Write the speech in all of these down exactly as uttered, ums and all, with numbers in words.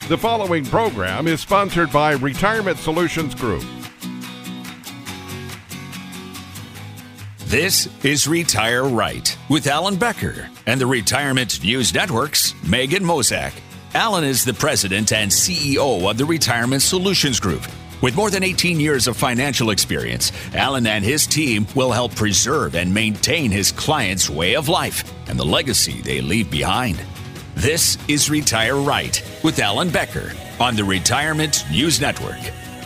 The following program is sponsored by Retirement Solutions Group. This is Retire Right with Alan Becker and the Retirement News Network's Megan Mozak. Alan is the president and C E O of the Retirement Solutions Group. With more than eighteen years of financial experience, Alan and his team will help preserve and maintain his clients' way of life and the legacy they leave behind. This is Retire Right with Alan Becker on the Retirement News Network.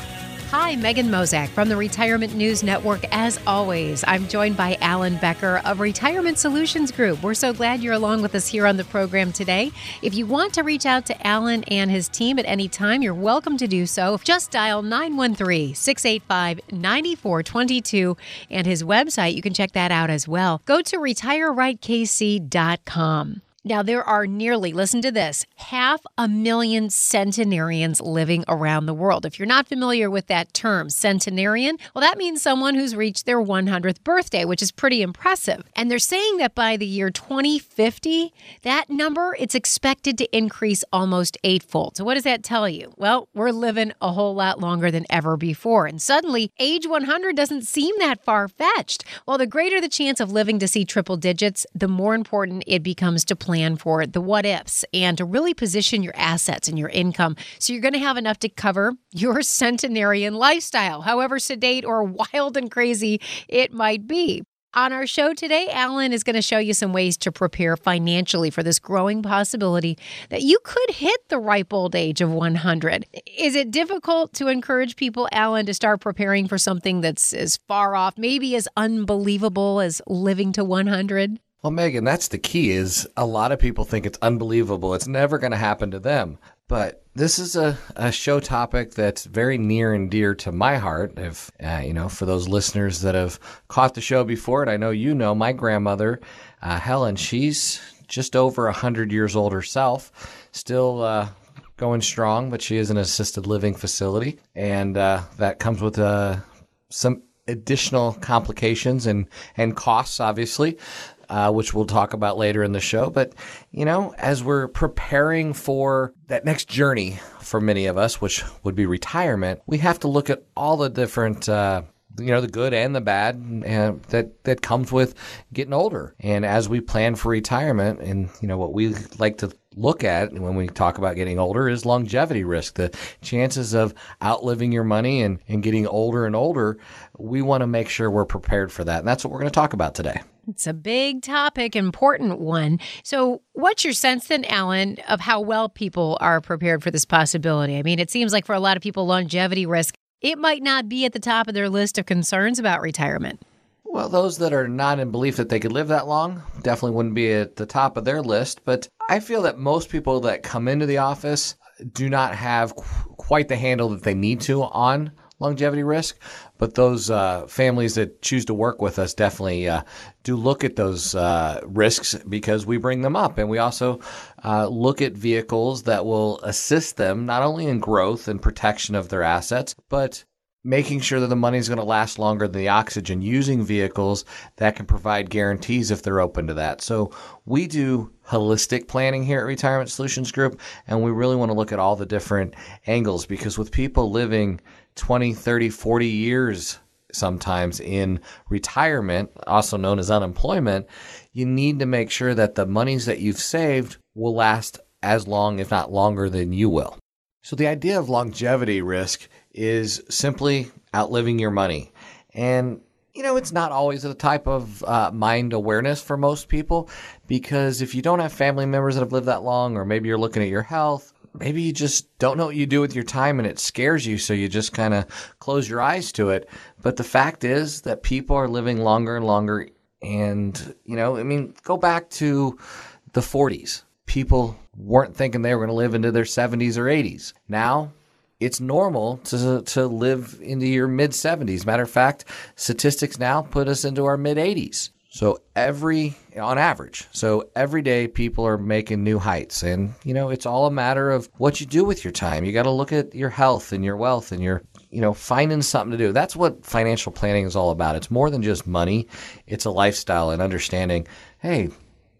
Hi, Megan Mozak from the Retirement News Network. As always, I'm joined by Alan Becker of Retirement Solutions Group. We're so glad you're along with us here on the program today. If you want to reach out to Alan and his team at any time, you're welcome to do so. Just dial nine one three, six eight five, nine four two two and his website. You can check that out as well. Go to retire right k c dot com. Now, there are nearly, listen to this, half a million centenarians living around the world. If you're not familiar with that term, centenarian, well, that means someone who's reached their one hundredth birthday, which is pretty impressive. And they're saying that by the year twenty fifty, that number, it's expected to increase almost eightfold. So what does that tell you? Well, we're living a whole lot longer than ever before. And suddenly, age one hundred doesn't seem that far-fetched. Well, the greater the chance of living to see triple digits, the more important it becomes to plan plan for the what ifs and to really position your assets and your income so you're going to have enough to cover your centenarian lifestyle, however sedate or wild and crazy it might be. On our show today, Alan is going to show you some ways to prepare financially for this growing possibility that you could hit the ripe old age of one hundred. Is it difficult to encourage people, Alan, to start preparing for something that's as far off, maybe as unbelievable as living to one hundred? Well, Megan, that's the key is a lot of people think it's unbelievable. It's never going to happen to them. But this is a, a show topic that's very near and dear to my heart. If, uh, you know, for those listeners that have caught the show before, and I know you know, my grandmother, uh, Helen, she's just over one hundred years old herself, still uh, going strong, but she is in an assisted living facility. And uh, that comes with uh, some additional complications and, and costs, obviously. Uh, which we'll talk about later in the show. But, you know, as we're preparing for that next journey for many of us, which would be retirement, we have to look at all the different, uh, you know, the good and the bad uh, that, that comes with getting older. And as we plan for retirement, and, you know, what we like to look at when we talk about getting older is longevity risk, the chances of outliving your money and, and getting older and older. We want to make sure we're prepared for that. And that's what we're going to talk about today. It's a big topic, important one. So what's your sense then, Alan, of how well people are prepared for this possibility? I mean, it seems like for a lot of people, longevity risk, it might not be at the top of their list of concerns about retirement. Well, those that are not in belief that they could live that long definitely wouldn't be at the top of their list. But I feel that most people that come into the office do not have qu- quite the handle that they need to on longevity risk. But those uh, families that choose to work with us definitely uh, do look at those uh, risks because we bring them up. And we also uh, look at vehicles that will assist them not only in growth and protection of their assets, but making sure that the money is going to last longer than the oxygen, using vehicles that can provide guarantees if they're open to that. So we do holistic planning here at Retirement Solutions Group, and we really want to look at all the different angles because with people living twenty, thirty, forty years sometimes in retirement, also known as unemployment, you need to make sure that the monies that you've saved will last as long, if not longer, than you will. So the idea of longevity risk is simply outliving your money. And, you know, it's not always a type of uh, mind awareness for most people because if you don't have family members that have lived that long, or maybe you're looking at your health, maybe you just don't know what you do with your time and it scares you, so you just kind of close your eyes to it. But the fact is that people are living longer and longer. And, you know, I mean, go back to the forties. People weren't thinking they were going to live into their seventies or eighties. Now, it's normal to to live into your mid-seventies. Matter of fact, statistics now put us into our mid-eighties. So every, on average, so every day people are making new heights. And, you know, it's all a matter of what you do with your time. You got to look at your health and your wealth and your, you know, finding something to do. That's what financial planning is all about. It's more than just money. It's a lifestyle and understanding, hey,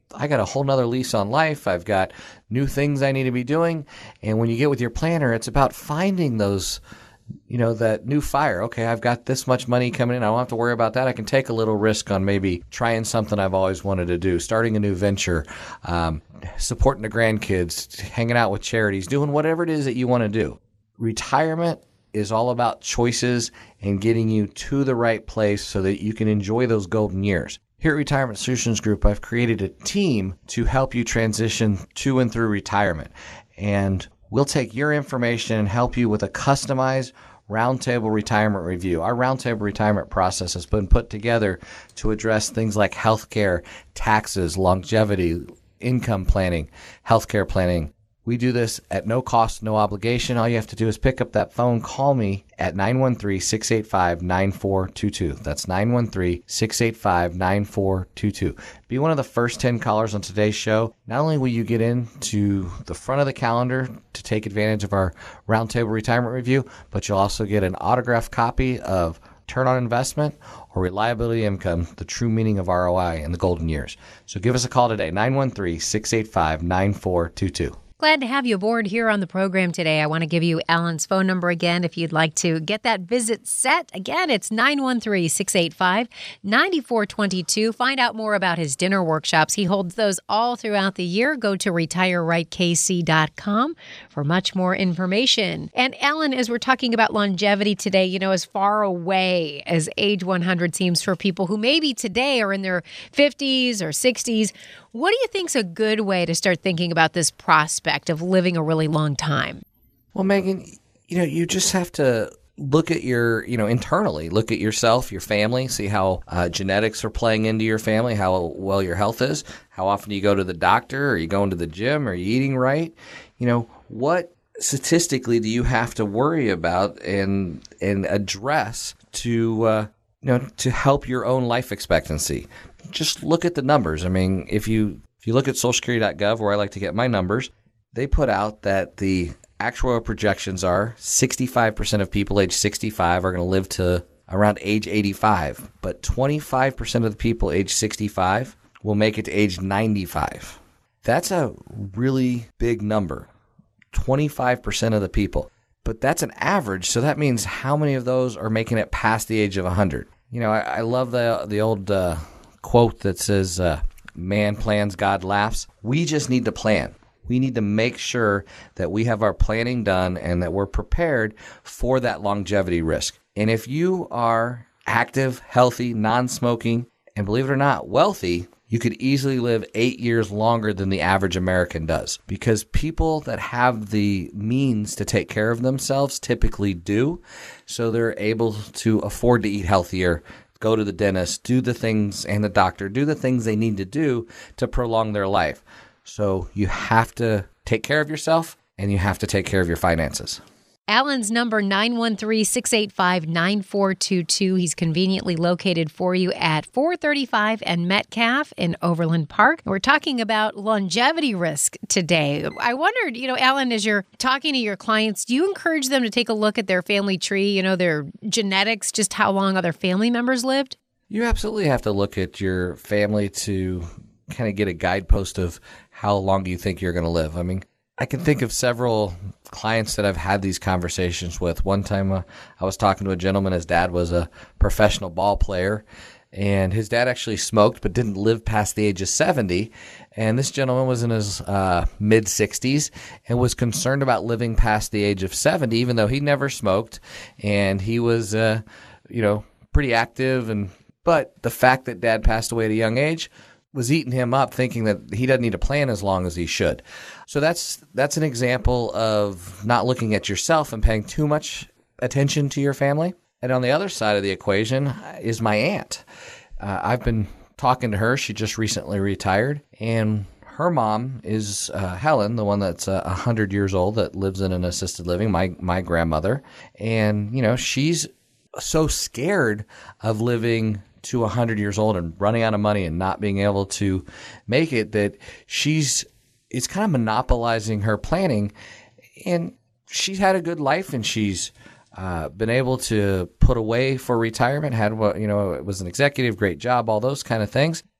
I got a whole nother lease on life. I've got new things I need to be doing. And when you get with your planner, it's about finding those, you know, that new fire. Okay, I've got this much money coming in. I don't have to worry about that. I can take a little risk on maybe trying something I've always wanted to do, starting a new venture, um, supporting the grandkids, hanging out with charities, doing whatever it is that you want to do. Retirement is all about choices and getting you to the right place so that you can enjoy those golden years. Here at Retirement Solutions Group, I've created a team to help you transition to and through retirement. And we'll take your information and help you with a customized roundtable retirement review. Our roundtable retirement process has been put together to address things like healthcare, taxes, longevity, income planning, healthcare planning. We do this at no cost, no obligation. All you have to do is pick up that phone, call me at nine one three, six eight five, nine four two two. That's nine one three, six eight five, nine four two two. Be one of the first ten callers on today's show. Not only will you get into the front of the calendar to take advantage of our Roundtable Retirement Review, but you'll also get an autographed copy of Return on Investment or Reliability Income, the true meaning of R O I in the golden years. So give us a call today, nine one three, six eight five, nine four two two. Glad to have you aboard here on the program today. I want to give you Alan's phone number again if you'd like to get that visit set. Again, it's nine one three, six eight five, nine four two two. Find out more about his dinner workshops. He holds those all throughout the year. Go to retire right k c dot com for much more information. And Alan, as we're talking about longevity today, you know, as far away as age one hundred seems for people who maybe today are in their fifties or sixties, what do you think's a good way to start thinking about this prospect of living a really long time? Well, Megan, you know, you just have to look at your, you know, internally, look at yourself, your family, see how uh, genetics are playing into your family, how well your health is, how often you go to the doctor, are you going to the gym, are you eating right? You know, what statistically do you have to worry about and and address to, uh, you know, to help your own life expectancy? Just look at the numbers. I mean, if you if you look at social security dot gov, where I like to get my numbers, they put out that the actual projections are sixty-five percent of people age sixty-five are going to live to around age eighty-five, but twenty-five percent of the people age sixty-five will make it to age ninety-five. That's a really big number, twenty-five percent of the people. But that's an average, so that means how many of those are making it past the age of one hundred? You know, I, I love the the old uh, quote that says, uh, man plans, God laughs. We just need to plan. We need to make sure that we have our planning done and that we're prepared for that longevity risk. And if you are active, healthy, non-smoking, and believe it or not, wealthy, you could easily live eight years longer than the average American does. Because people that have the means to take care of themselves typically do. So they're able to afford to eat healthier, go to the dentist, do the things, and the doctor, do the things they need to do to prolong their life. So you have to take care of yourself and you have to take care of your finances. Alan's number, nine one three, six eight five, nine four two two. He's conveniently located for you at four thirty-five and Metcalf in Overland Park. We're talking about longevity risk today. I wondered, you know, Alan, as you're talking to your clients, do you encourage them to take a look at their family tree, you know, their genetics, just how long other family members lived? You absolutely have to look at your family to kind of get a guidepost of how long you think you're going to live. I mean, I can think of several clients that I've had these conversations with. One time uh, I was talking to a gentleman. His dad was a professional ball player, and his dad actually smoked but didn't live past the age of seventy. And this gentleman was in his uh, mid-sixties and was concerned about living past the age of seventy, even though he never smoked, and he was, uh, you know, pretty active. And but the fact that dad passed away at a young age was eating him up, thinking that he doesn't need to plan as long as he should. So that's that's an example of not looking at yourself and paying too much attention to your family. And on the other side of the equation is my aunt. Uh, I've been talking to her. She just recently retired, and her mom is uh, Helen, the one that's uh, one hundred years old that lives in an assisted living, my my grandmother. And, you know, she's so scared of living to one hundred years old and running out of money and not being able to make it that she's it's kind of monopolizing her planning. And she's had a good life, and she's uh, been able to put away for retirement, had what, you know, it was an executive, great job, all those kind of things.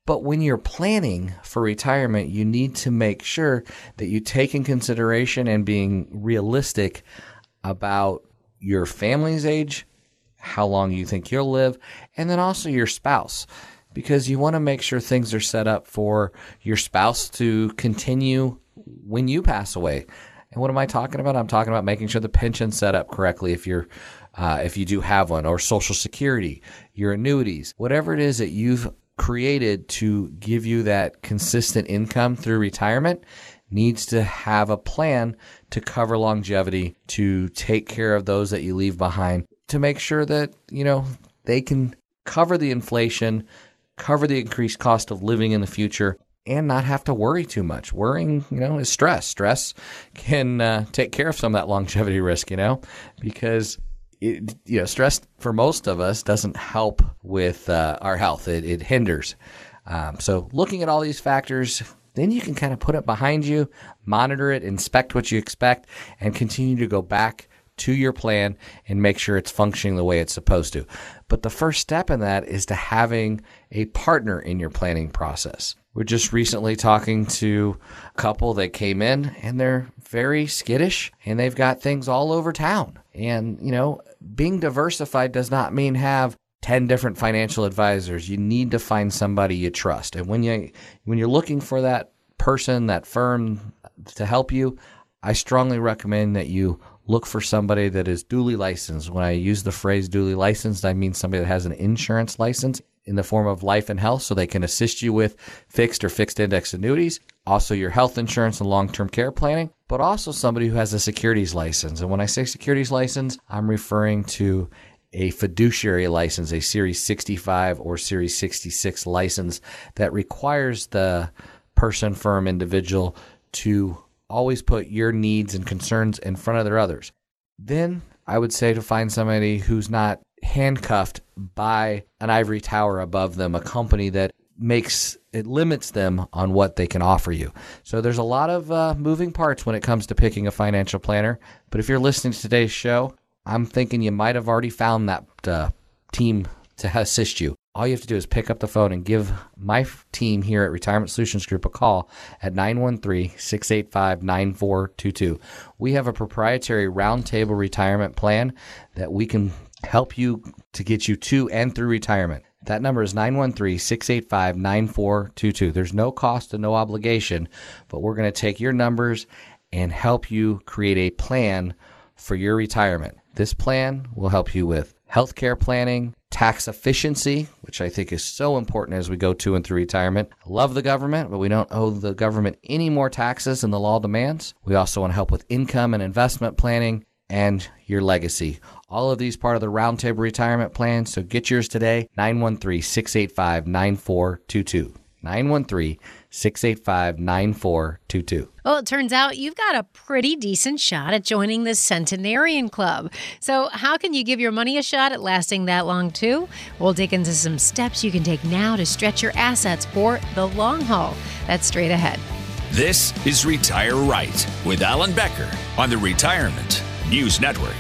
But when you're planning for retirement, you need to make sure that you take in consideration and being realistic about your family's age, how long you think you'll live, and then also your spouse, because you want to make sure things are set up for your spouse to continue when you pass away. And what am I talking about? I'm talking about making sure the pension's set up correctly if you're uh, if you do have one, or Social Security, your annuities, whatever it is that you've created to give you that consistent income through retirement needs to have a plan to cover longevity, to take care of those that you leave behind, to make sure that, you know, they can cover the inflation, cover the increased cost of living in the future, and not have to worry too much. Worrying, you know, is stress. Stress can uh, take care of some of that longevity risk, you know, because it, you know, stress for most of us doesn't help with uh, our health. It, it hinders. Um, so looking at all these factors, then you can kind of put it behind you, monitor it, inspect what you expect, and continue to go back to your plan and make sure it's functioning the way it's supposed to. But the first step in that is to having a partner in your planning process. We're just recently talking to a couple that came in, and they're very skittish, and they've got things all over town. And, you know, being diversified does not mean have ten different financial advisors. You need to find somebody you trust. And when you when you're looking for that person, that firm to help you, I strongly recommend that you look for somebody that is duly licensed. When I use the phrase duly licensed, I mean somebody that has an insurance license in the form of life and health, so they can assist you with fixed or fixed index annuities, also your health insurance and long-term care planning, but also somebody who has a securities license. And when I say securities license, I'm referring to a fiduciary license, a Series sixty-five or Series sixty-six license that requires the person, firm, individual to always put your needs and concerns in front of their others. Then I would say to find somebody who's not handcuffed by an ivory tower above them, a company that makes it limits them on what they can offer you. So there's a lot of uh, moving parts when it comes to picking a financial planner. But if you're listening to today's show, I'm thinking you might have already found that uh, team to assist you. All you have to do is pick up the phone and give my team here at Retirement Solutions Group a call at nine one three, six eight five, nine four two two. We have a proprietary roundtable retirement plan that we can help you to get you to and through retirement. That number is nine one three, six eight five, nine four two two. There's no cost and no obligation, but we're going to take your numbers and help you create a plan for your retirement. This plan will help you with healthcare planning, tax efficiency, which I think is so important as we go to and through retirement. I love the government, but we don't owe the government any more taxes than the law demands. We also want to help with income and investment planning and your legacy. All of these part of the Roundtable Retirement Plan, so get yours today, nine one three, six eight five, nine four two two. nine one three, six eight five, nine four two two. Well, it turns out you've got a pretty decent shot at joining the Centenarian Club. So how can you give your money a shot at lasting that long, too? We'll dig into some steps you can take now to stretch your assets for the long haul. That's straight ahead. This is Retire Right with Alan Becker on the Retirement News Network.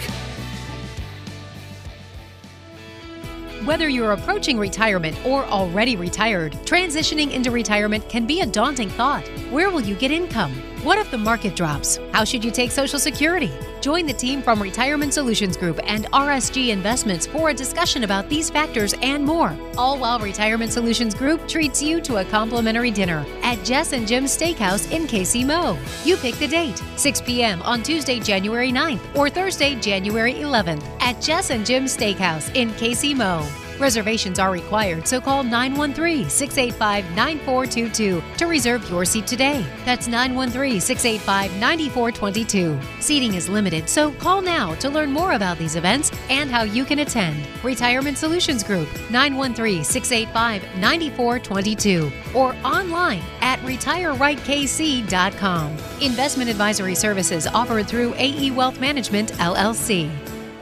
Whether you're approaching retirement or already retired, transitioning into retirement can be a daunting thought. Where will you get income? What if the market drops? How should you take Social Security? Join the team from Retirement Solutions Group and R S G Investments for a discussion about these factors and more, all while Retirement Solutions Group treats you to a complimentary dinner at Jess and Jim's Steakhouse in K C Mo. You pick the date, six p.m. on Tuesday, January ninth or Thursday, January eleventh at Jess and Jim's Steakhouse in K C Mo. Reservations are required, so call nine one three, six eight five, nine four two two to reserve your seat today. That's nine one three, six eight five, nine four two two. Seating is limited, so call now to learn more about these events and how you can attend. Retirement Solutions Group, nine one three, six eight five, nine four two two or online at retire right k c dot com. Investment advisory services offered through A E Wealth Management, L L C.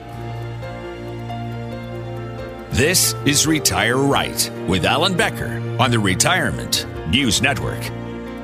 This is Retire Right with Alan Becker on the Retirement News Network.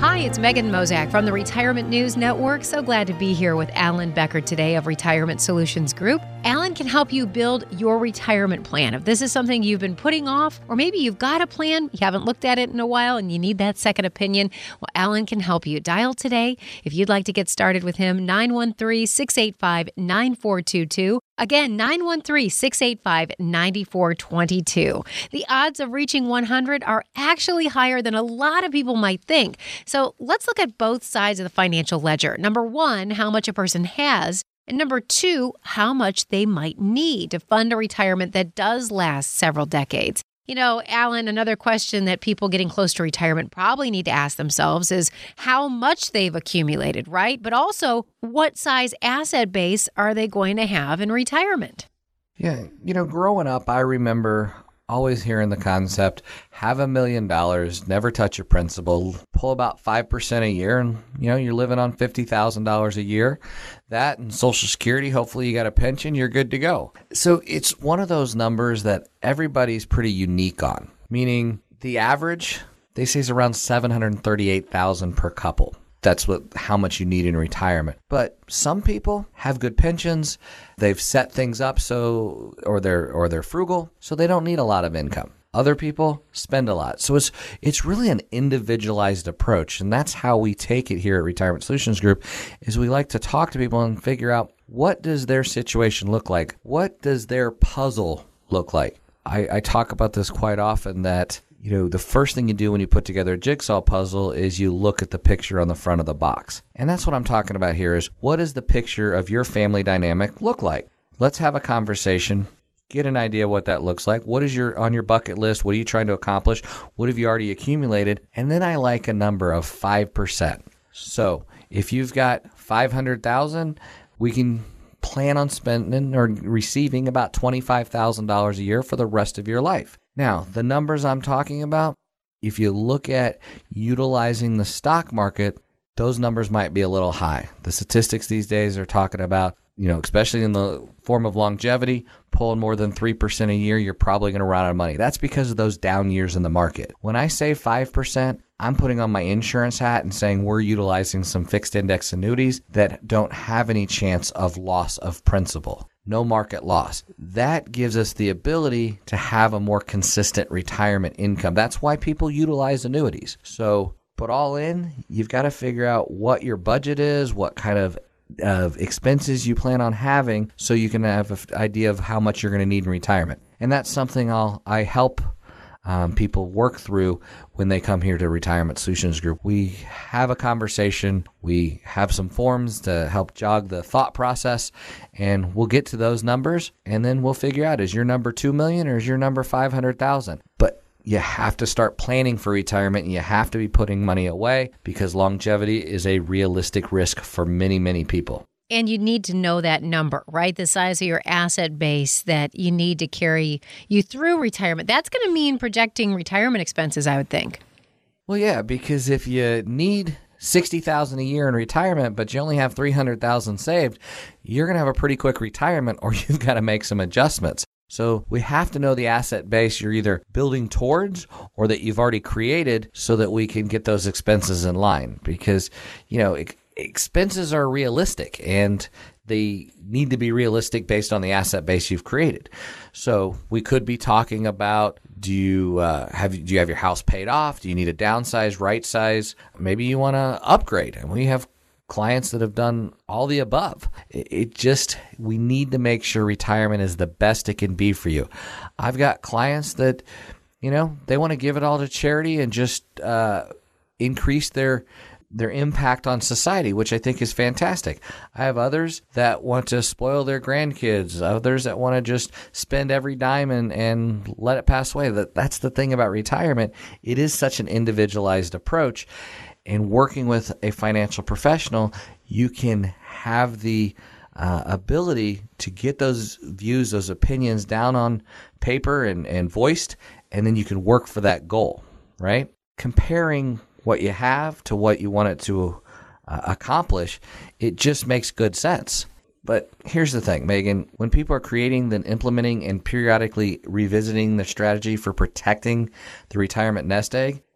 Hi, it's Megan Mozak from the Retirement News Network. So glad to be here with Alan Becker today of Retirement Solutions Group. Alan can help you build your retirement plan. If this is something you've been putting off, or maybe you've got a plan, you haven't looked at it in a while, and you need that second opinion, well, Alan can help you. Dial today if you'd like to get started with him, nine one three, six eight five, nine four two two. Again, nine one three, six eight five, nine four two two. The odds of reaching one hundred are actually higher than a lot of people might think. So let's look at both sides of the financial ledger. Number one, how much a person has. And number two, how much they might need to fund a retirement that does last several decades. You know, Alan, another question that people getting close to retirement probably need to ask themselves is how much they've accumulated, right? But also, what size asset base are they going to have in retirement? Yeah, you know, growing up, I remember always hearing the concept, have a million dollars, never touch your principal, pull about five percent a year, and, you know, you're living on fifty thousand dollars a year. That and Social Security, hopefully you got a pension, you're good to go. So it's one of those numbers that everybody's pretty unique on, meaning the average, they say, is around seven hundred thirty-eight thousand dollars per couple. That's what how much you need in retirement. But some people have good pensions. They've set things up so or they're or they're frugal, so they don't need a lot of income. Other people spend a lot. So it's it's really an individualized approach, and that's how we take it here at Retirement Solutions Group is we like to talk to people and figure out what does their situation look like? What does their puzzle look like? I, I talk about this quite often that you know, the first thing you do when you put together a jigsaw puzzle is you look at the picture on the front of the box. And that's what I'm talking about here is what does the picture of your family dynamic look like? Let's have a conversation, get an idea what that looks like. What is your on your bucket list? What are you trying to accomplish? What have you already accumulated? And then I like a number of five percent. So if you've got five hundred thousand dollars, we can plan on spending or receiving about twenty-five thousand dollars a year for the rest of your life. Now, the numbers I'm talking about, if you look at utilizing the stock market, those numbers might be a little high. The statistics these days are talking about, you know, especially in the form of longevity, pulling more than three percent a year, you're probably going to run out of money. That's because of those down years in the market. When I say five percent, I'm putting on my insurance hat and saying we're utilizing some fixed index annuities that don't have any chance of loss of principal. No market loss. That gives us the ability to have a more consistent retirement income. That's why people utilize annuities. So put all in, you've got to figure out what your budget is, what kind of of expenses you plan on having so you can have an idea of how much you're going to need in retirement. And that's something I'll I help Um, people work through when they come here to Retirement Solutions Group. We have a conversation. We have some forms to help jog the thought process, and we'll get to those numbers, and then we'll figure out, is your number two million dollars or is your number five hundred thousand dollars? But you have to start planning for retirement, and you have to be putting money away because longevity is a realistic risk for many, many people. And you need to know that number, right? The size of your asset base that you need to carry you through retirement. That's going to mean projecting retirement expenses, I would think. Well, yeah, because if you need sixty thousand dollars a year in retirement, but you only have three hundred thousand dollars saved, you're going to have a pretty quick retirement, or you've got to make some adjustments. So we have to know the asset base you're either building towards or that you've already created so that we can get those expenses in line. Because, you know, it, expenses are realistic, and they need to be realistic based on the asset base you've created. So we could be talking about, do you uh, have do you have your house paid off? Do you need a downsize, right size? Maybe you want to upgrade. And we have clients that have done all the above. It, it just, we need to make sure retirement is the best it can be for you. I've got clients that, you know, they want to give it all to charity and just uh, increase their their impact on society, which I think is fantastic. I have others that want to spoil their grandkids, others that want to just spend every dime and, and let it pass away. That That's the thing about retirement. It is such an individualized approach. And working with a financial professional, you can have the uh, ability to get those views, those opinions down on paper and, and voiced, and then you can work for that goal, right? Comparing what you have to what you want it to uh, accomplish, it just makes good sense. But here's the thing, Megan, when people are creating, then implementing, and periodically revisiting their strategy for protecting the retirement nest egg,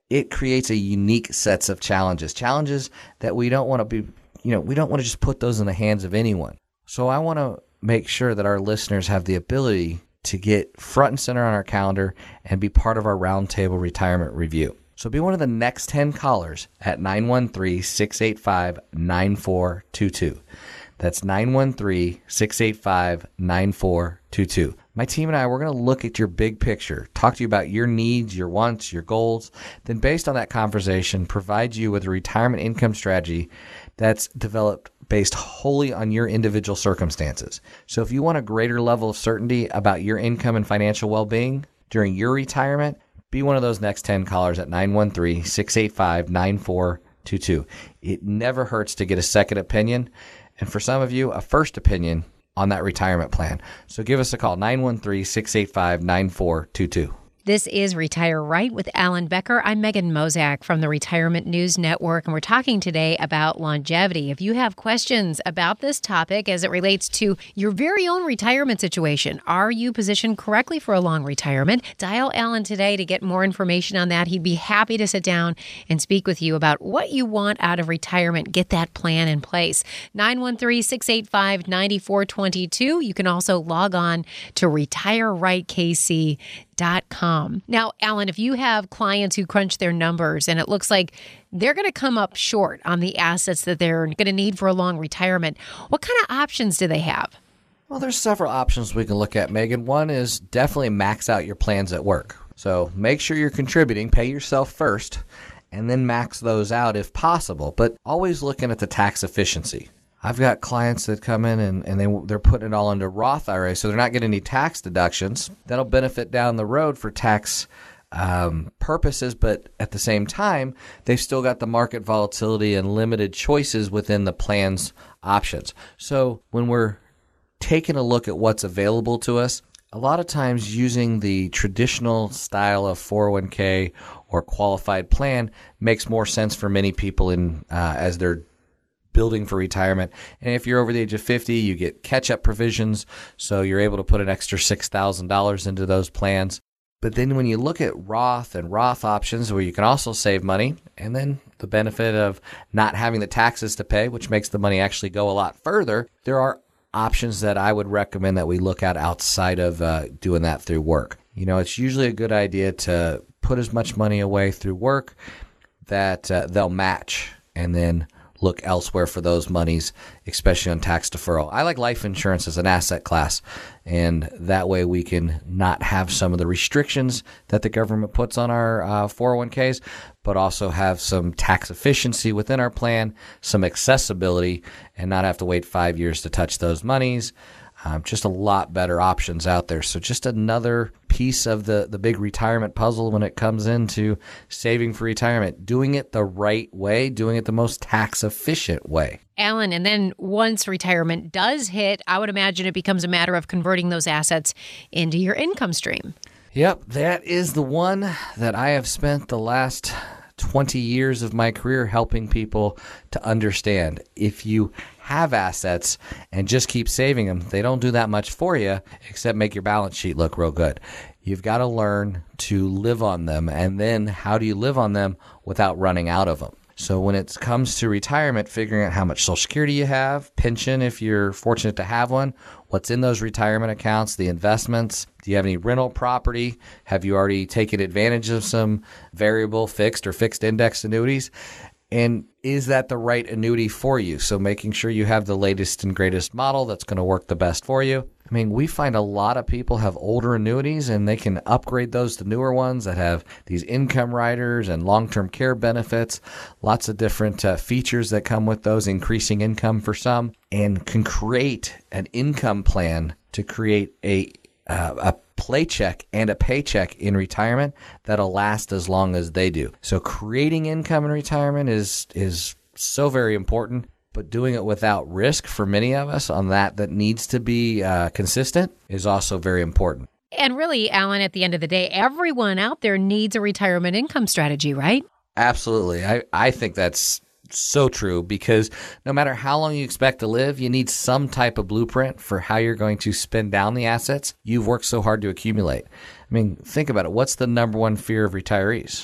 it creates a unique sets of challenges, challenges that we don't want to be, you know, we don't want to just put those in the hands of anyone. So I want to make sure that our listeners have the ability to get front and center on our calendar and be part of our roundtable retirement review. So be one of the next ten callers at nine one three, six eight five, nine four two two. That's nine one three, six eight five, nine four two two. My team and I, we're going to look at your big picture, talk to you about your needs, your wants, your goals, then based on that conversation, provide you with a retirement income strategy that's developed based wholly on your individual circumstances. So if you want a greater level of certainty about your income and financial well-being during your retirement, be one of those next ten callers at nine one three, six eight five, nine four two two. It never hurts to get a second opinion, and for some of you, a first opinion on that retirement plan. So give us a call, nine one three, six eight five, nine four two two. This is Retire Right with Alan Becker. I'm Megan Mozak from the Retirement News Network, and we're talking today about longevity. If you have questions about this topic as it relates to your very own retirement situation, are you positioned correctly for a long retirement? Dial Alan today to get more information on that. He'd be happy to sit down and speak with you about what you want out of retirement. Get that plan in place. nine one three, six eight five, nine four two two. You can also log on to retire right k c dot com. Now, Alan, if you have clients who crunch their numbers and it looks like they're going to come up short on the assets that they're going to need for a long retirement, what kind of options do they have? Well, there's several options we can look at, Megan. One is definitely max out your plans at work. So make sure you're contributing, pay yourself first, and then max those out if possible. But always looking at the tax efficiency. I've got clients that come in and, and they, they're putting it all into Roth I R A, so they're not getting any tax deductions. That'll benefit down the road for tax um, purposes, but at the same time, they've still got the market volatility and limited choices within the plan's options. So when we're taking a look at what's available to us, a lot of times using the traditional style of four oh one k or qualified plan makes more sense for many people in uh, as they're building for retirement. And if you're over the age of fifty, you get catch-up provisions, so you're able to put an extra six thousand dollars into those plans. But then when you look at Roth and Roth options, where you can also save money, and then the benefit of not having the taxes to pay, which makes the money actually go a lot further, there are options that I would recommend that we look at outside of uh, doing that through work. You know, it's usually a good idea to put as much money away through work that uh, they'll match, and then look elsewhere for those monies, especially on tax deferral. I like life insurance as an asset class, and that way we can not have some of the restrictions that the government puts on our uh, four oh one k's, but also have some tax efficiency within our plan, some accessibility, and not have to wait five years to touch those monies. Um, just a lot better options out there. So just another piece of the, the big retirement puzzle when it comes into saving for retirement, doing it the right way, doing it the most tax efficient way. Alan, and then once retirement does hit, I would imagine it becomes a matter of converting those assets into your income stream. Yep, that is the one that I have spent the last twenty years of my career helping people to understand. If you have assets and just keep saving them, they don't do that much for you except make your balance sheet look real good. You've got to learn to live on them. And then how do you live on them without running out of them? So when it comes to retirement, figuring out how much Social Security you have, pension if you're fortunate to have one, what's in those retirement accounts, the investments, do you have any rental property? Have you already taken advantage of some variable, fixed, or fixed index annuities? And is that the right annuity for you? So making sure you have the latest and greatest model that's going to work the best for you. I mean, we find a lot of people have older annuities and they can upgrade those to newer ones that have these income riders and long-term care benefits, lots of different uh, features that come with those, increasing income for some, and can create an income plan to create a uh, a paycheck and a paycheck in retirement that'll last as long as they do. So creating income in retirement is is so very important, but doing it without risk for many of us on that that needs to be uh, consistent is also very important. And really, Alan, at the end of the day, everyone out there needs a retirement income strategy, right? Absolutely. I, I think that's so true, because no matter how long you expect to live, you need some type of blueprint for how you're going to spend down the assets you've worked so hard to accumulate. I mean, think about it. What's the number one fear of retirees?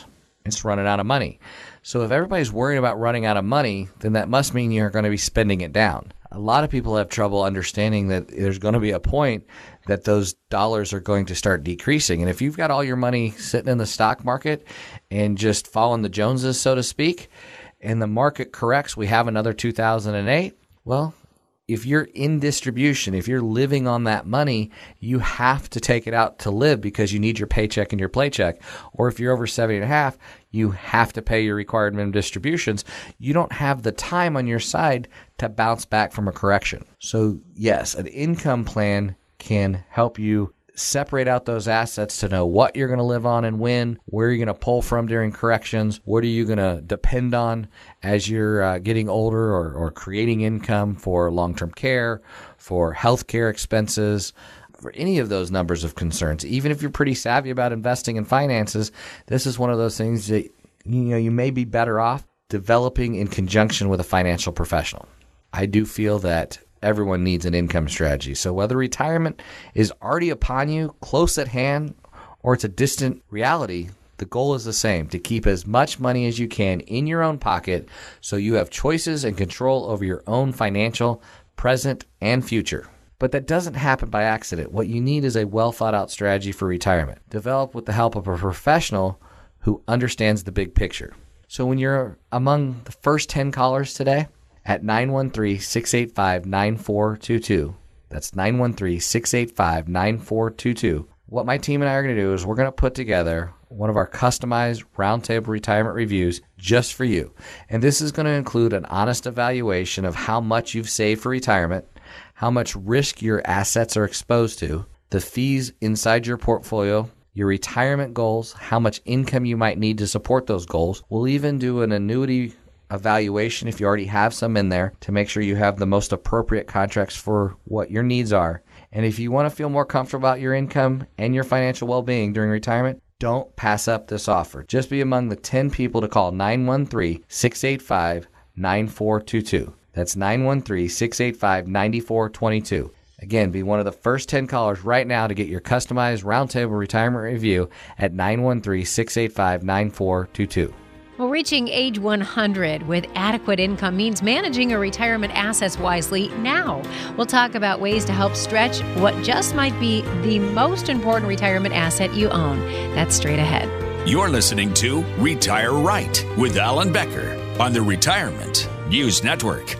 It's running out of money. So if everybody's worried about running out of money, then that must mean you're going to be spending it down. A lot of people have trouble understanding that there's going to be a point that those dollars are going to start decreasing. And if you've got all your money sitting in the stock market and just following the Joneses, so to speak, and the market corrects, we have another two thousand eight, well, if you're in distribution, if you're living on that money, you have to take it out to live because you need your paycheck and your paycheck. Or if you're over seventy and a half, you have to pay your required minimum distributions. You don't have the time on your side to bounce back from a correction. So yes, an income plan can help you separate out those assets to know what you're going to live on and when, where you're going to pull from during corrections, what are you going to depend on as you're uh, getting older or, or creating income for long-term care, for healthcare expenses, for any of those numbers of concerns. Even if you're pretty savvy about investing in finances, this is one of those things that you know you may be better off developing in conjunction with a financial professional. I do feel that everyone needs an income strategy. So whether retirement is already upon you, close at hand, or it's a distant reality, the goal is the same, to keep as much money as you can in your own pocket so you have choices and control over your own financial present and future. But that doesn't happen by accident. What you need is a well thought out strategy for retirement, developed with the help of a professional who understands the big picture. So when you're among the first ten callers today, at nine one three, six eight five, nine four two two. That's nine one three, six eight five, nine four two two. What my team and I are going to do is we're going to put together one of our customized roundtable retirement reviews just for you. And this is going to include an honest evaluation of how much you've saved for retirement, how much risk your assets are exposed to, the fees inside your portfolio, your retirement goals, how much income you might need to support those goals. We'll even do an annuity evaluation if you already have some in there to make sure you have the most appropriate contracts for what your needs are. And if you want to feel more comfortable about your income and your financial well-being during retirement, don't pass up this offer. Just be among the ten people to call nine one three, six eight five, nine four two two. That's nine one three, six eight five, nine four two two. Again, be one of the first ten callers right now to get your customized roundtable retirement review at nine one three, six eight five, nine four two two. Well, reaching age one hundred with adequate income means managing your retirement assets wisely now. We'll talk about ways to help stretch what just might be the most important retirement asset you own. That's straight ahead. You're listening to Retire Right with Alan Becker on the Retirement News Network.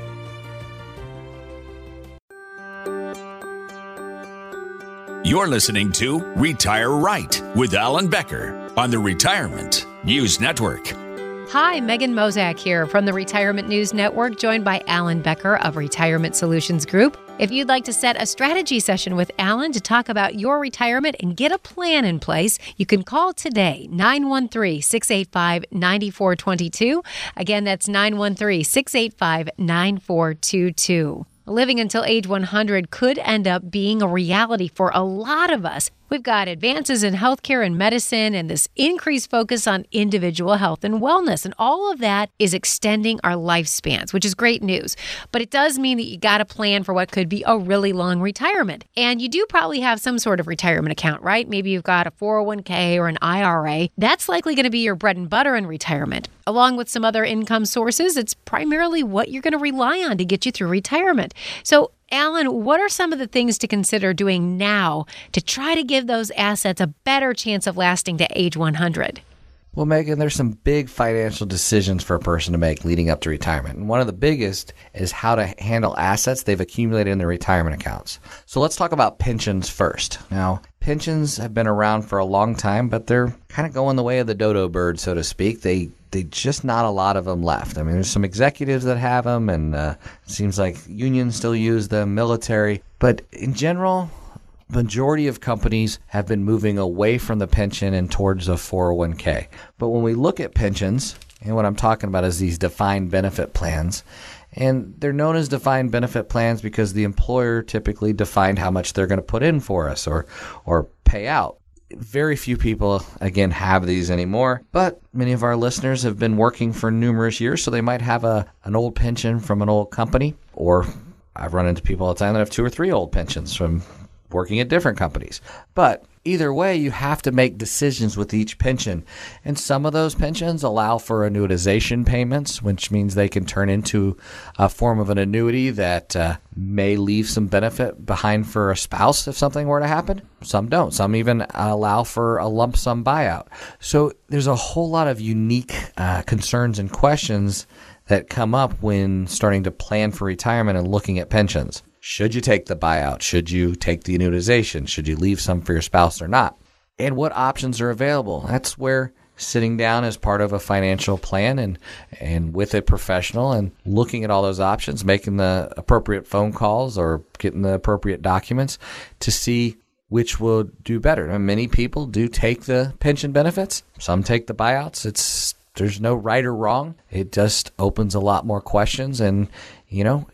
You're listening to Retire Right with Alan Becker on the Retirement News Network. Hi, Megan Mozak here from the Retirement News Network, joined by Alan Becker of Retirement Solutions Group. If you'd like to set a strategy session with Alan to talk about your retirement and get a plan in place, you can call today, nine one three, six eight five, nine four two two. Again, that's nine one three, six eight five, nine four two two. Living until age one hundred could end up being a reality for a lot of us. We've got advances in healthcare and medicine and this increased focus on individual health and wellness. And all of that is extending our lifespans, which is great news. But it does mean that you got to plan for what could be a really long retirement. And you do probably have some sort of retirement account, right? Maybe you've got a four oh one k or an I R A. That's likely going to be your bread and butter in retirement. Along with some other income sources, it's primarily what you're going to rely on to get you through retirement. So, Alan, what are some of the things to consider doing now to try to give those assets a better chance of lasting to age one hundred? Well, Megan, there's some big financial decisions for a person to make leading up to retirement. And one of the biggest is how to handle assets they've accumulated in their retirement accounts. So let's talk about pensions first. Now, pensions have been around for a long time, but they're kind of going the way of the dodo bird, so to speak. They they just not a lot of them left. I mean, there's some executives that have them, and uh, it seems like unions still use them, military. But in general, majority of companies have been moving away from the pension and towards a four oh one k. But when we look at pensions, and what I'm talking about is these defined benefit plans, and they're known as defined benefit plans because the employer typically defined how much they're going to put in for us or or pay out. Very few people, again, have these anymore, but many of our listeners have been working for numerous years, so they might have a an old pension from an old company, or I've run into people all the time that have two or three old pensions from working at different companies. But either way, you have to make decisions with each pension. And some of those pensions allow for annuitization payments, which means they can turn into a form of an annuity that uh, may leave some benefit behind for a spouse if something were to happen. Some don't. Some even allow for a lump sum buyout. So there's a whole lot of unique uh, concerns and questions that come up when starting to plan for retirement and looking at pensions. Should you take the buyout? Should you take the annuitization? Should you leave some for your spouse or not? And what options are available? That's where sitting down as part of a financial plan and, and with a professional and looking at all those options, making the appropriate phone calls or getting the appropriate documents to see which will do better. And many people do take the pension benefits. Some take the buyouts. It's There's no right or wrong. It just opens a lot more questions. And, you know,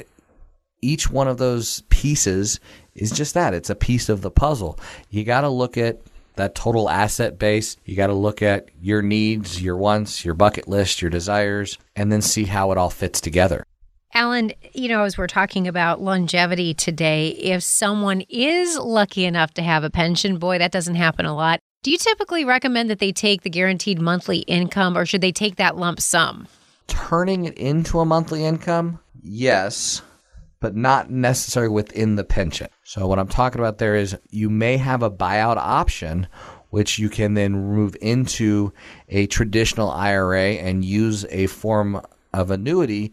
each one of those pieces is just that. It's a piece of the puzzle. You got to look at that total asset base. You got to look at your needs, your wants, your bucket list, your desires, and then see how it all fits together. Alan, you know, as we're talking about longevity today, if someone is lucky enough to have a pension, boy, that doesn't happen a lot. Do you typically recommend that they take the guaranteed monthly income, or should they take that lump sum? Turning it into a monthly income, yes, but not necessarily within the pension. So what I'm talking about there is you may have a buyout option, which you can then move into a traditional I R A and use a form of annuity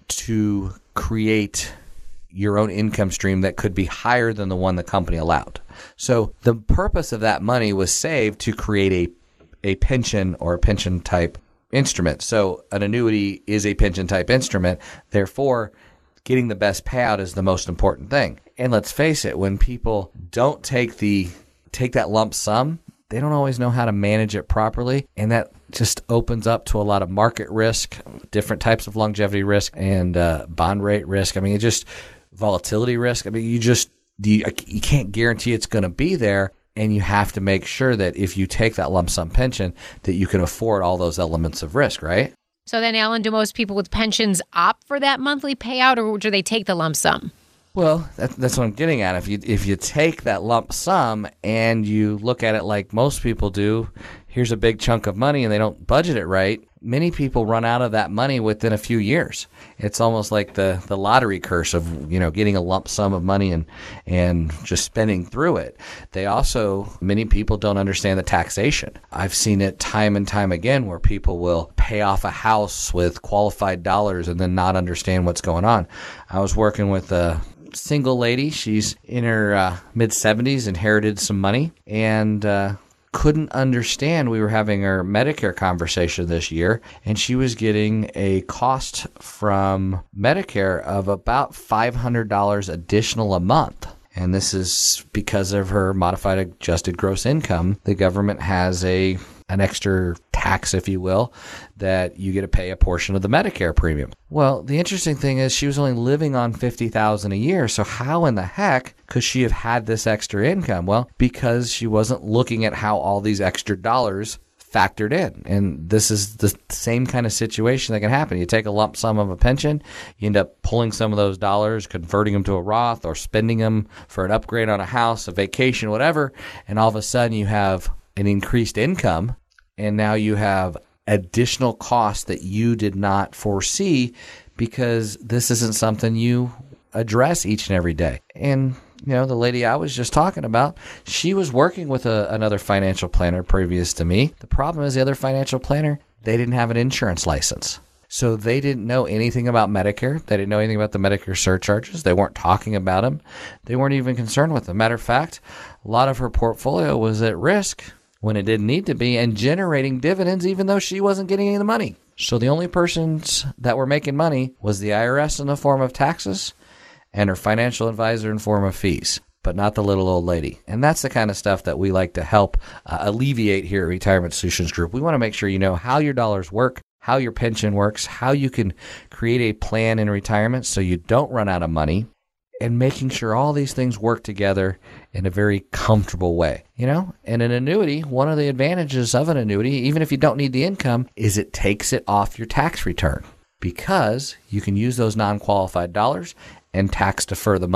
to create your own income stream that could be higher than the one the company allowed. So the purpose of that money was saved to create a, a pension or a pension type instrument. So an annuity is a pension type instrument. Therefore, getting the best payout is the most important thing. And let's face it, when people don't take the take that lump sum, they don't always know how to manage it properly. And that just opens up to a lot of market risk, different types of longevity risk, and uh, bond rate risk. I mean, it just volatility risk. I mean, you just you, you can't guarantee it's going to be there. And you have to make sure that if you take that lump sum pension, that you can afford all those elements of risk, right? So then, Alan, do most people with pensions opt for that monthly payout, or do they take the lump sum? Well, that, that's what I'm getting at. If you if you take that lump sum and you look at it like most people do, here's a big chunk of money and they don't budget it right, many people run out of that money within a few years. It's almost like the, the lottery curse of, you know, getting a lump sum of money and and just spending through it. They also, many people don't understand the taxation. I've seen it time and time again where people will pay off a house with qualified dollars and then not understand what's going on. I was working with a single lady. She's in her uh, mid seventies, inherited some money, and uh, couldn't understand. We were having our Medicare conversation this year, and she was getting a cost from Medicare of about five hundred dollars additional a month. And this is because of her modified adjusted gross income. The government has a an extra tax, if you will, that you get to pay a portion of the Medicare premium. Well, the interesting thing is she was only living on fifty thousand dollars a year. So how in the heck could she have had this extra income? Well, because she wasn't looking at how all these extra dollars factored in. And this is the same kind of situation that can happen. You take a lump sum of a pension, you end up pulling some of those dollars, converting them to a Roth, or spending them for an upgrade on a house, a vacation, whatever, and all of a sudden you have an increased income, and now you have additional costs that you did not foresee because this isn't something you address each and every day. And, you know, the lady I was just talking about, she was working with a, another financial planner previous to me. The problem is the other financial planner, they didn't have an insurance license. So they didn't know anything about Medicare. They didn't know anything about the Medicare surcharges. They weren't talking about them. They weren't even concerned with them. Matter of fact, a lot of her portfolio was at risk when it didn't need to be, and generating dividends even though she wasn't getting any of the money. So the only persons that were making money was the I R S in the form of taxes and her financial advisor in form of fees, but not the little old lady. And that's the kind of stuff that we like to help uh, alleviate here at Retirement Solutions Group. We want to make sure you know how your dollars work, how your pension works, how you can create a plan in retirement so you don't run out of money, and making sure all these things work together in a very comfortable way. You know, and an annuity, one of the advantages of an annuity, even if you don't need the income, is it takes it off your tax return because you can use those non-qualified dollars and tax defer the money.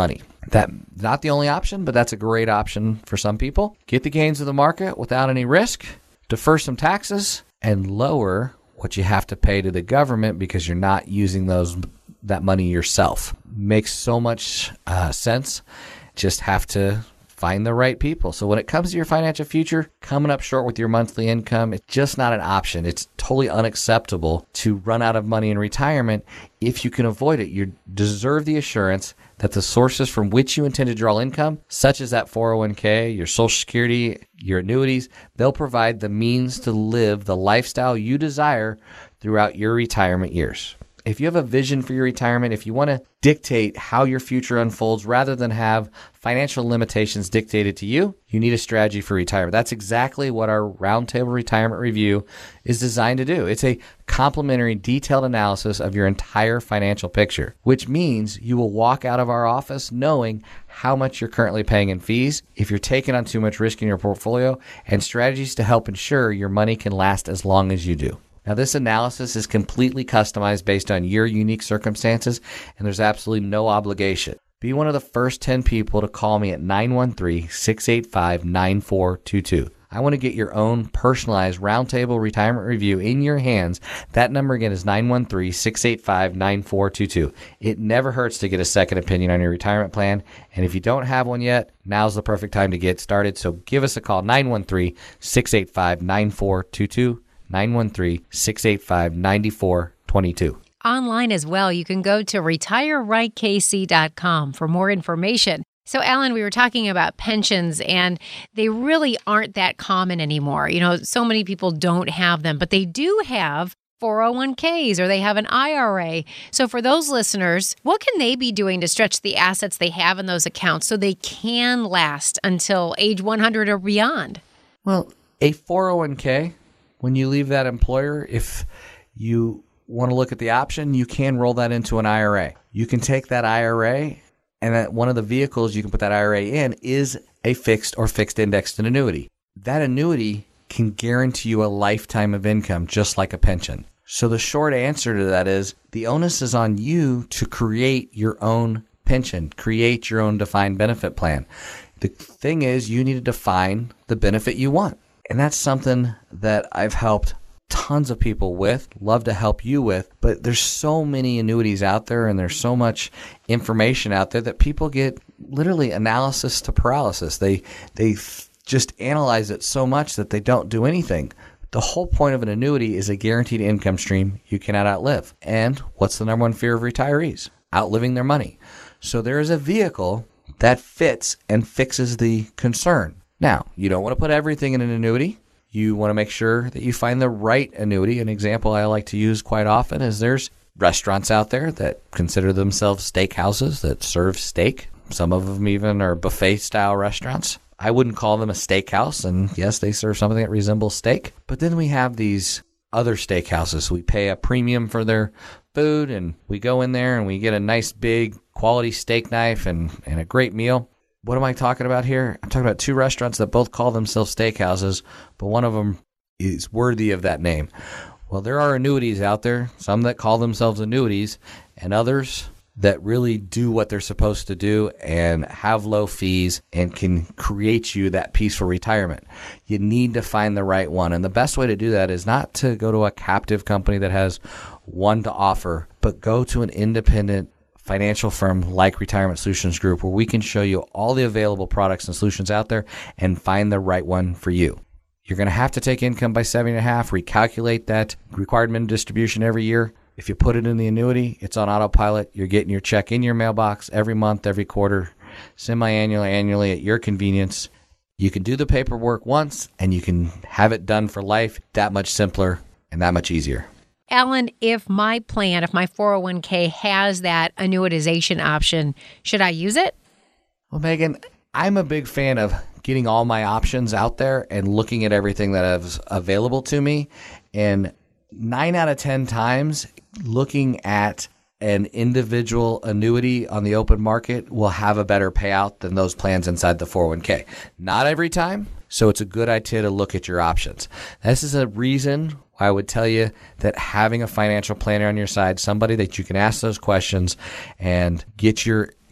That not the only option, but that's a great option for some people. Get the gains of the market without any risk, defer some taxes, and lower what you have to pay to the government because you're not using those that money yourself. Makes so much uh, sense. Just have to find the right people. So when it comes to your financial future, coming up short with your monthly income, it's just not an option. It's totally unacceptable to run out of money in retirement if you can avoid it. You deserve the assurance that the sources from which you intend to draw income, such as that four oh one k, your Social Security, your annuities, they'll provide the means to live the lifestyle you desire throughout your retirement years. If you have a vision for your retirement, if you want to dictate how your future unfolds rather than have financial limitations dictated to you, you need a strategy for retirement. That's exactly what our Roundtable Retirement Review is designed to do. It's a complimentary, detailed analysis of your entire financial picture, which means you will walk out of our office knowing how much you're currently paying in fees, if you're taking on too much risk in your portfolio, and strategies to help ensure your money can last as long as you do. Now, this analysis is completely customized based on your unique circumstances, and there's absolutely no obligation. Be one of the first ten people to call me at nine one three, six eight five, nine four two two. I want to get your own personalized Roundtable Retirement Review in your hands. That number again is nine one three, six eight five, nine four two two. It never hurts to get a second opinion on your retirement plan, and if you don't have one yet, now's the perfect time to get started. So give us a call, nine one three, six eight five, nine four two two. nine one three, six eight five, nine four two two. Online as well, you can go to retire right k c dot com for more information. So, Alan, we were talking about pensions, and they really aren't that common anymore. You know, so many people don't have them, but they do have four oh one k's or they have an I R A. So for those listeners, what can they be doing to stretch the assets they have in those accounts so they can last until age one hundred or beyond? Well, a four oh one k, when you leave that employer, if you want to look at the option, you can roll that into an I R A. You can take that I R A, and that one of the vehicles you can put that I R A in is a fixed or fixed indexed annuity. That annuity can guarantee you a lifetime of income, just like a pension. So the short answer to that is the onus is on you to create your own pension, create your own defined benefit plan. The thing is, you need to define the benefit you want. And that's something that I've helped tons of people with, love to help you with, but there's so many annuities out there and there's so much information out there that people get literally analysis to paralysis. They they f- just analyze it so much that they don't do anything. The whole point of an annuity is a guaranteed income stream you cannot outlive. And what's the number one fear of retirees? Outliving their money. So there is a vehicle that fits and fixes the concern. Now, you don't want to put everything in an annuity. You want to make sure that you find the right annuity. An example I like to use quite often is there's restaurants out there that consider themselves steakhouses that serve steak. Some of them even are buffet-style restaurants. I wouldn't call them a steakhouse, and yes, they serve something that resembles steak. But then we have these other steakhouses. We pay a premium for their food, and we go in there and we get a nice big quality steak knife and, and a great meal. What am I talking about here? I'm talking about two restaurants that both call themselves steakhouses, but one of them is worthy of that name. Well, there are annuities out there, some that call themselves annuities, and others that really do what they're supposed to do and have low fees and can create you that peaceful retirement. You need to find the right one. And the best way to do that is not to go to a captive company that has one to offer, but go to an independent financial firm like Retirement Solutions Group, where we can show you all the available products and solutions out there and find the right one for you. You're going to have to take income by seven and a half, recalculate that required minimum distribution every year. If you put it in the annuity, it's on autopilot. You're getting your check in your mailbox every month, every quarter, semi-annually, annually at your convenience. You can do the paperwork once and you can have it done for life. That much simpler and that much easier. Alan, if my plan, if my four oh one k has that annuitization option, should I use it? Well, Megan, I'm a big fan of getting all my options out there and looking at everything that is available to me. And nine out of ten times, looking at an individual annuity on the open market will have a better payout than those plans inside the four oh one k. Not every time, so it's a good idea to look at your options. This is a reason why I would tell you that having a financial planner on your side, somebody that you can ask those questions and get your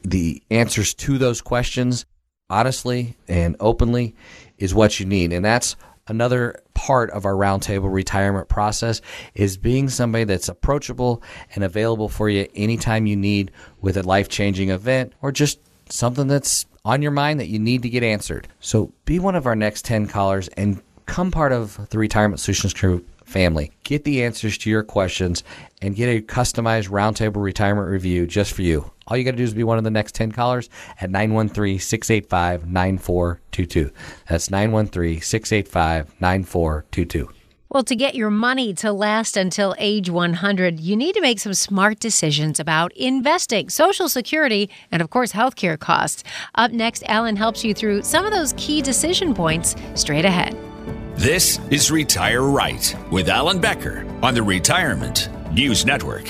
the answers to those questions, honestly and openly, is what you need. And that's another part of our roundtable retirement process, is being somebody that's approachable and available for you anytime you need with a life-changing event or just something that's on your mind that you need to get answered. So be one of our next ten callers and come part of the Retirement Solutions Group family. Get the answers to your questions and get a customized roundtable retirement review just for you. All you got to do is be one of the next ten callers at nine one three, six eight five, nine four two two. That's nine one three, six eight five, nine four two two. Well, to get your money to last until age one hundred, you need to make some smart decisions about investing, Social Security, and of course, healthcare costs. Up next, Alan helps you through some of those key decision points straight ahead. This is Retire Right with Alan Becker on the Retirement News Network.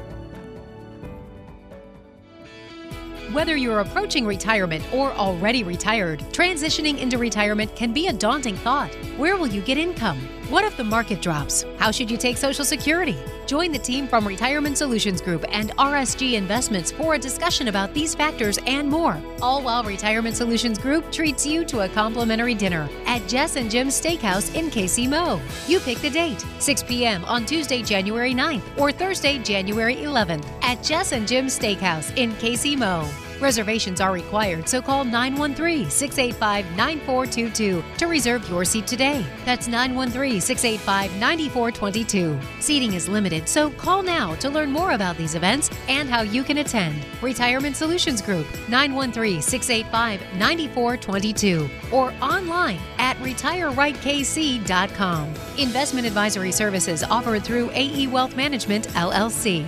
Whether you're approaching retirement or already retired, transitioning into retirement can be a daunting thought. Where will you get income? What if the market drops? How should you take Social Security? Join the team from Retirement Solutions Group and R S G Investments for a discussion about these factors and more. All while Retirement Solutions Group treats you to a complimentary dinner at Jess and Jim's Steakhouse in K C Mo. You pick the date, six p.m. on Tuesday, January ninth or Thursday, January eleventh at Jess and Jim's Steakhouse in K C Mo. Reservations are required, so call nine one three, six eight five, nine four two two to reserve your seat today. That's nine one three, six eight five, nine four two two. Seating is limited, so call now to learn more about these events and how you can attend. Retirement Solutions Group, nine one three, six eight five, nine four two two or online at retire right k c dot com. Investment advisory services offered through A E Wealth Management, L L C.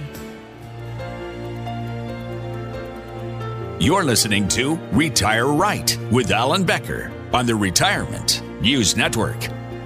You're listening to Retire Right with Alan Becker on the Retirement News Network.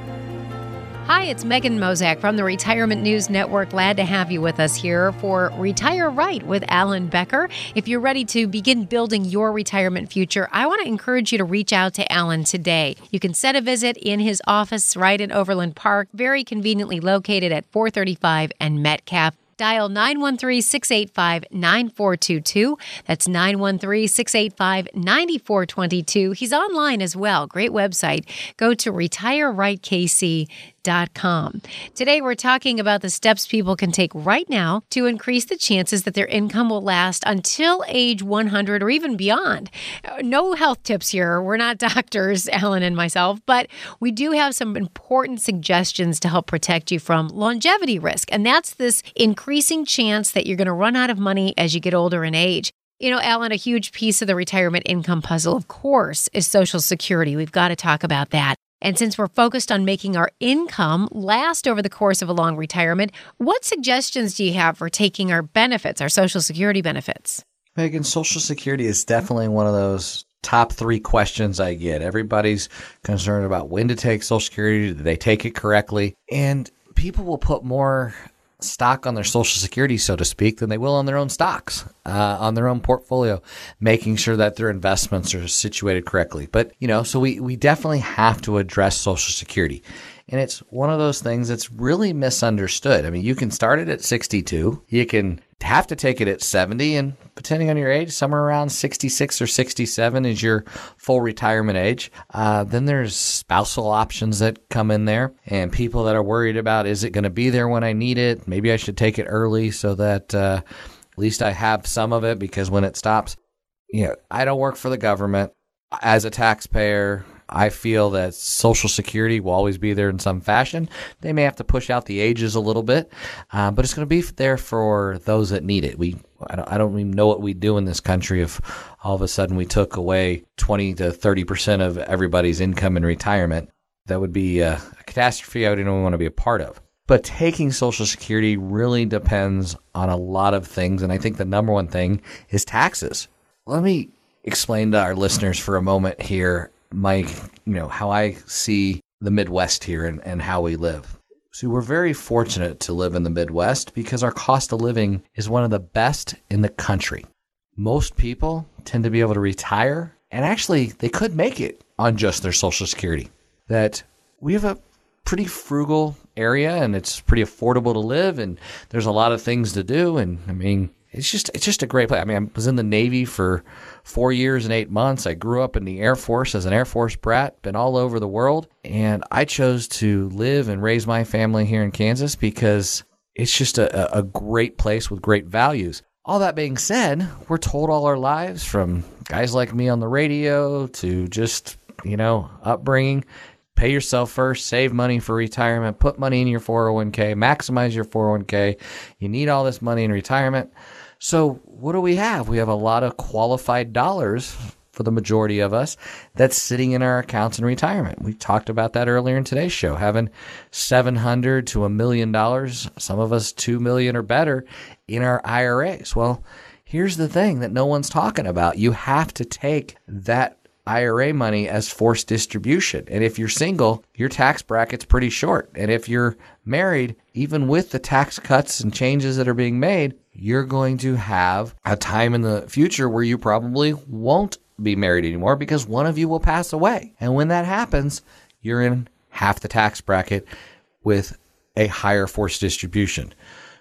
Hi, it's Megan Mozak from the Retirement News Network. Glad to have you with us here for Retire Right with Alan Becker. If you're ready to begin building your retirement future, I want to encourage you to reach out to Alan today. You can set a visit in his office right in Overland Park, very conveniently located at four thirty-five and Metcalf. Dial nine one three, six eight five, nine four two two. That's nine one three, six eight five, nine four two two. He's online as well. Great website. Go to retire right k c dot com. Today, we're talking about the steps people can take right now to increase the chances that their income will last until age one hundred or even beyond. No health tips here. We're not doctors, Alan and myself, but we do have some important suggestions to help protect you from longevity risk. And that's this increasing chance that you're going to run out of money as you get older in age. You know, Alan, a huge piece of the retirement income puzzle, of course, is Social Security. We've got to talk about that. And since we're focused on making our income last over the course of a long retirement, what suggestions do you have for taking our benefits, our Social Security benefits? Megan, Social Security is definitely one of those top three questions I get. Everybody's concerned about when to take Social Security. Do they take it correctly? And people will put more stock on their Social Security, so to speak, than they will on their own stocks, uh, on their own portfolio, making sure that their investments are situated correctly. But, you know, so we, we definitely have to address Social Security. And it's one of those things that's really misunderstood. I mean, you can start it at sixty-two. You can have to take it at seventy. And depending on your age, somewhere around sixty-six or sixty-seven is your full retirement age. Uh, then there's spousal options that come in there. And people that are worried about, is it going to be there when I need it? Maybe I should take it early so that uh, at least I have some of it, because when it stops, you know, I don't work for the government. As a taxpayer, I feel that Social Security will always be there in some fashion. They may have to push out the ages a little bit, uh, but it's going to be there for those that need it. We, I don't, I don't even know what we'd do in this country if all of a sudden we took away twenty to thirty percent of everybody's income in retirement. That would be a, a catastrophe I wouldn't even want to be a part of. But taking Social Security really depends on a lot of things, and I think the number one thing is taxes. Let me explain to our listeners for a moment here my, you know, how I see the Midwest here and, and how we live. So we're very fortunate to live in the Midwest because our cost of living is one of the best in the country. Most people tend to be able to retire, and actually they could make it on just their Social Security. That we have a pretty frugal area and it's pretty affordable to live, and there's a lot of things to do. And I mean, it's just it's just a great place. I mean, I was in the Navy for four years and eight months. I grew up in the Air Force as an Air Force brat, been all over the world, and I chose to live and raise my family here in Kansas because it's just a, a great place with great values. All that being said, we're told all our lives, from guys like me on the radio to just, you know, upbringing, pay yourself first, save money for retirement, put money in your four oh one k, maximize your four oh one k. You need all this money in retirement. So what do we have? We have a lot of qualified dollars for the majority of us that's sitting in our accounts in retirement. We talked about that earlier in today's show, having seven hundred to a million dollars, some of us two million or better in our I R As. Well, here's the thing that no one's talking about. You have to take that I R A money as forced distribution. And if you're single, your tax bracket's pretty short. And if you're married, even with the tax cuts and changes that are being made, you're going to have a time in the future where you probably won't be married anymore because one of you will pass away. And when that happens, you're in half the tax bracket with a higher forced distribution.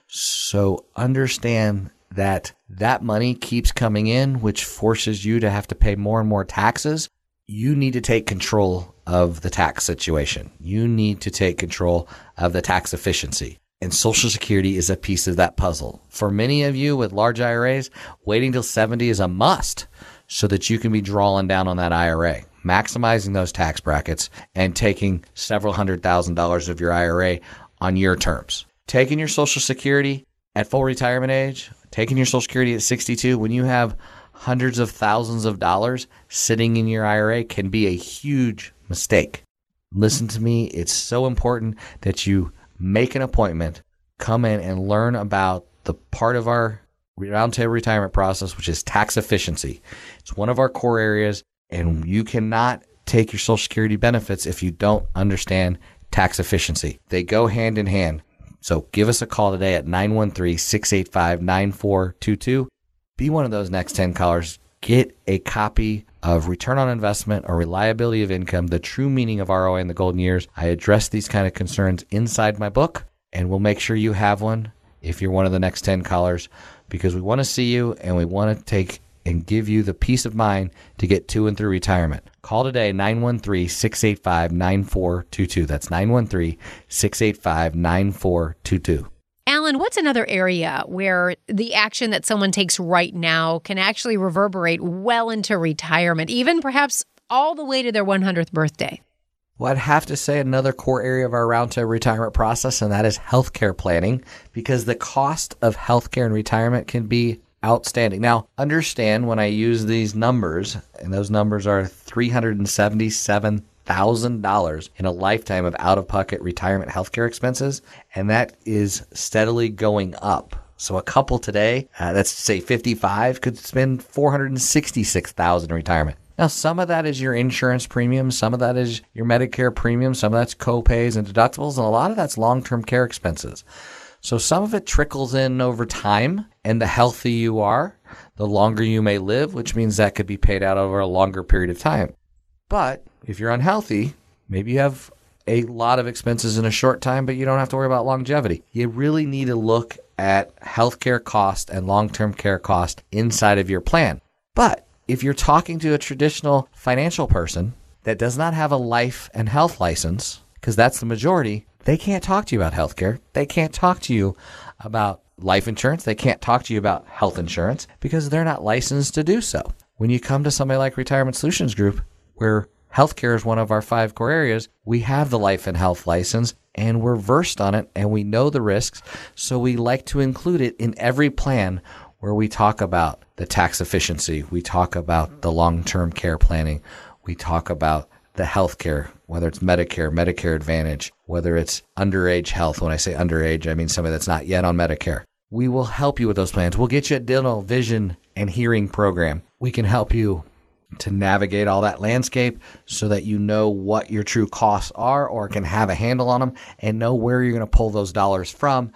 So understand that that money keeps coming in, which forces you to have to pay more and more taxes. You need to take control of the tax situation. You need to take control of the tax efficiency. And Social Security is a piece of that puzzle. For many of you with large I R As, waiting till seventy is a must so that you can be drawing down on that I R A, maximizing those tax brackets and taking several hundred thousand dollars of your I R A on your terms. Taking your Social Security at full retirement age, taking your Social Security at sixty-two, when you have hundreds of thousands of dollars sitting in your I R A, can be a huge mistake. Listen to me. It's so important that you make an appointment, come in and learn about the part of our roundtable retirement process, which is tax efficiency. It's one of our core areas, and you cannot take your Social Security benefits if you don't understand tax efficiency. They go hand in hand. So give us a call today at nine one three, six eight five, nine four two two. Be one of those next ten callers. Get a copy of Return on Investment or Reliability of Income, the true meaning of R O I in the golden years. I address these kind of concerns inside my book, and we'll make sure you have one if you're one of the next ten callers, because we want to see you and we want to take and give you the peace of mind to get to and through retirement. Call today, nine one three, six eight five, nine four two two. That's nine one three, six eight five, nine four two two. Alan, what's another area where the action that someone takes right now can actually reverberate well into retirement, even perhaps all the way to their one hundredth birthday? Well, I'd have to say another core area of our roundtable retirement process, and that is healthcare planning, because the cost of healthcare and retirement can be outstanding. Now, understand when I use these numbers, and those numbers are three hundred seventy-seven thousand dollars in a lifetime of out-of-pocket retirement healthcare expenses, and that is steadily going up. So a couple today, uh, that's say fifty-five, could spend four hundred sixty-six thousand dollars in retirement. Now, some of that is your insurance premium, some of that is your Medicare premium, some of that's co-pays and deductibles, and a lot of that's long-term care expenses. So some of it trickles in over time, and the healthier you are, the longer you may live, which means that could be paid out over a longer period of time. But if you're unhealthy, maybe you have a lot of expenses in a short time, but you don't have to worry about longevity. You really need to look at healthcare cost and long-term care cost inside of your plan. But if you're talking to a traditional financial person that does not have a life and health license, because that's the majority, they can't talk to you about healthcare. They can't talk to you about life insurance. They can't talk to you about health insurance because they're not licensed to do so. When you come to somebody like Retirement Solutions Group, where healthcare is one of our five core areas, we have the life and health license, and we're versed on it, and we know the risks, so we like to include it in every plan where we talk about the tax efficiency, we talk about the long-term care planning, we talk about the healthcare, whether it's Medicare, Medicare Advantage, whether it's underage health. When I say underage, I mean somebody that's not yet on Medicare. We will help you with those plans. We'll get you a dental, vision, and hearing program. We can help you to navigate all that landscape so that you know what your true costs are, or can have a handle on them and know where you're going to pull those dollars from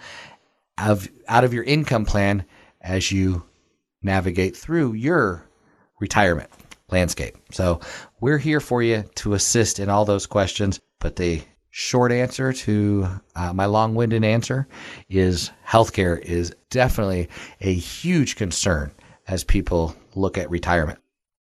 of, out of your income plan as you navigate through your retirement landscape. So we're here for you to assist in all those questions, but the short answer to uh, my long-winded answer is healthcare is definitely a huge concern as people look at retirement.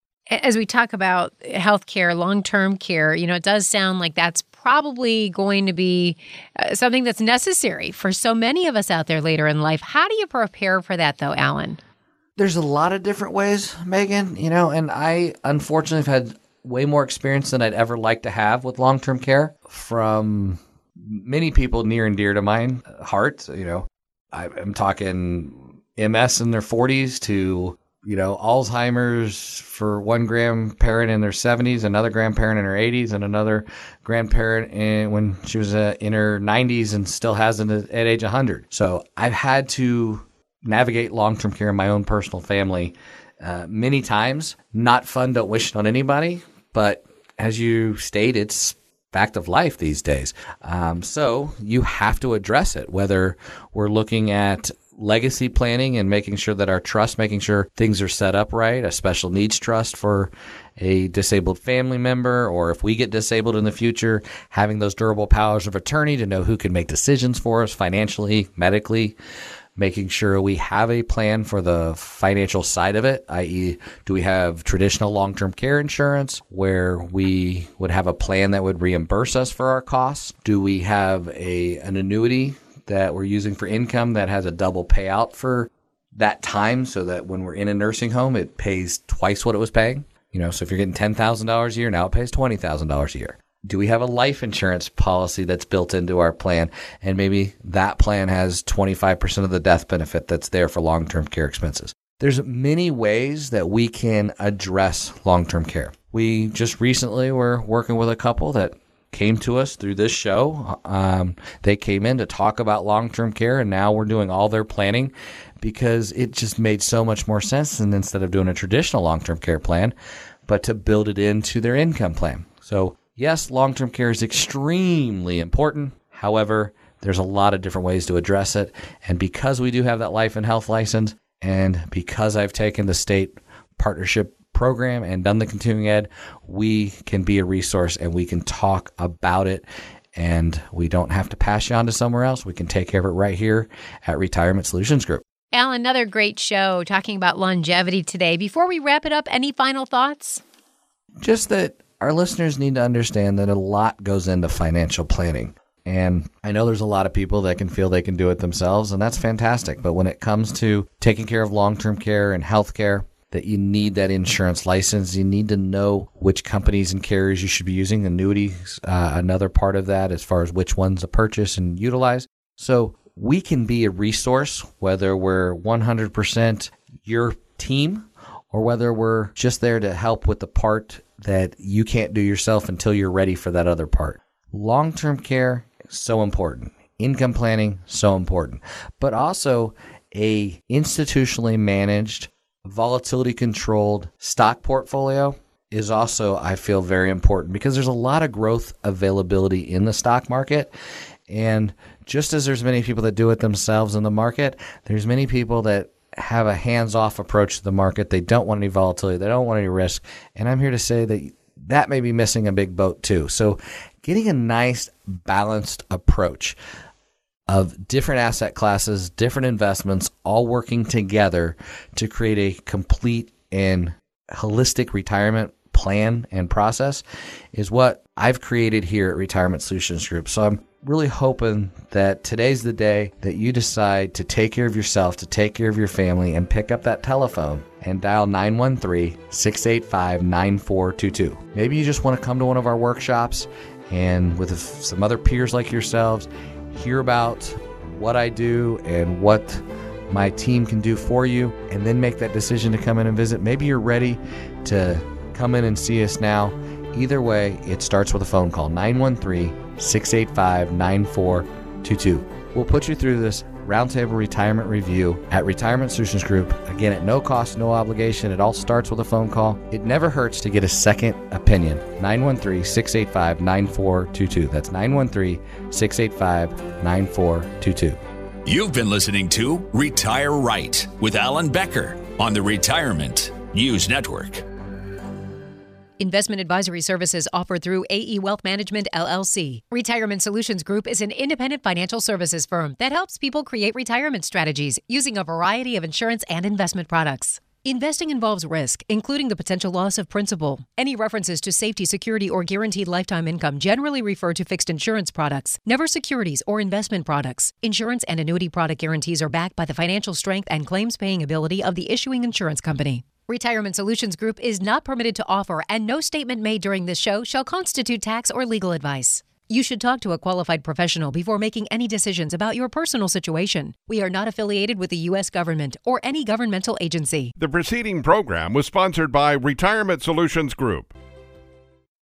As we talk about healthcare, long-term care, you know, it does sound like that's probably going to be uh, something that's necessary for so many of us out there later in life. How do you prepare for that, though, Alan? There's a lot of different ways, Megan, you know, and I unfortunately have had way more experience than I'd ever like to have with long-term care from many people near and dear to mine heart. You know, I, I'm talking M S in their forties to, you know, Alzheimer's for one grandparent in their seventies, another grandparent in her eighties, and another grandparent in, when she was uh, in her nineties and still has it at age one hundred. So I've had to navigate long-term care in my own personal family uh, many times. Not fun, don't wish it on anybody, but as you state, it's fact of life these days. Um, so you have to address it, whether we're looking at legacy planning and making sure that our trust, making sure things are set up right, a special needs trust for a disabled family member, or if we get disabled in the future, having those durable powers of attorney to know who can make decisions for us financially, medically, making sure we have a plan for the financial side of it, that is, do we have traditional long-term care insurance where we would have a plan that would reimburse us for our costs? Do we have a an annuity that we're using for income that has a double payout for that time so that when we're in a nursing home, it pays twice what it was paying? You know, so if you're getting ten thousand dollars a year, now it pays twenty thousand dollars a year. Do we have a life insurance policy that's built into our plan? And maybe that plan has twenty-five percent of the death benefit that's there for long-term care expenses. There's many ways that we can address long-term care. We just recently were working with a couple that came to us through this show. Um, they came in to talk about long-term care, and now we're doing all their planning because it just made so much more sense than instead of doing a traditional long-term care plan, but to build it into their income plan. So yes, long-term care is extremely important. However, there's a lot of different ways to address it. And because we do have that life and health license, and because I've taken the state partnership program and done the continuing ed, we can be a resource and we can talk about it. And we don't have to pass you on to somewhere else. We can take care of it right here at Retirement Solutions Group. Alan, another great show talking about longevity today. Before we wrap it up, any final thoughts? Just that our listeners need to understand that a lot goes into financial planning. And I know there's a lot of people that can feel they can do it themselves, and that's fantastic. But when it comes to taking care of long-term care and health care, that you need that insurance license. You need to know which companies and carriers you should be using. Annuities, uh, another part of that as far as which ones to purchase and utilize. So we can be a resource, whether we're one hundred percent your team or whether we're just there to help with the part that you can't do yourself until you're ready for that other part. Long-term care is so important. Income planning, so important. But also a institutionally managed, volatility-controlled stock portfolio is also, I feel, very important because there's a lot of growth availability in the stock market. And just as there's many people that do it themselves in the market, there's many people that have a hands-off approach to the market. They don't want any volatility. They don't want any risk. And I'm here to say that that may be missing a big boat too. So getting a nice balanced approach of different asset classes, different investments, all working together to create a complete and holistic retirement plan and process is what I've created here at Retirement Solutions Group. So I'm really hoping that today's the day that you decide to take care of yourself, to take care of your family, and pick up that telephone and dial nine one three, six eight five, nine four two two. Maybe you just want to come to one of our workshops and with some other peers like yourselves, hear about what I do and what my team can do for you, and then make that decision to come in and visit. Maybe you're ready to come in and see us now. Either way, it starts with a phone call, nine one three, six eight five, nine four two two. We'll put you through this roundtable retirement review at Retirement Solutions Group. Again, at no cost, no obligation. It all starts with a phone call. It never hurts to get a second opinion. nine one three, six eight five, nine four two two. That's nine one three, six eight five, nine four two two. You've been listening to Retire Right with Alan Becker on the Retirement News Network. Investment advisory services offered through A E Wealth Management, L L C. Retirement Solutions Group is an independent financial services firm that helps people create retirement strategies using a variety of insurance and investment products. Investing involves risk, including the potential loss of principal. Any references to safety, security, or guaranteed lifetime income generally refer to fixed insurance products, never securities or investment products. Insurance and annuity product guarantees are backed by the financial strength and claims-paying ability of the issuing insurance company. Retirement Solutions Group is not permitted to offer, and no statement made during this show shall constitute tax or legal advice. You should talk to a qualified professional before making any decisions about your personal situation. We are not affiliated with the U S government or any governmental agency. The preceding program was sponsored by Retirement Solutions Group.